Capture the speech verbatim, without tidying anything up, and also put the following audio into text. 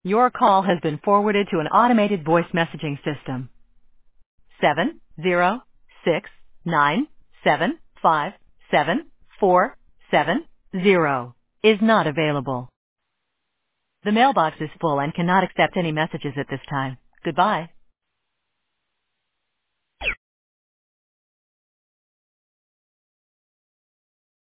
Your call has been forwarded to an automated voice messaging system. Seven zero six nine seven five seven four seven zero is not available. The mailbox is full and cannot accept any messages at this time. Goodbye.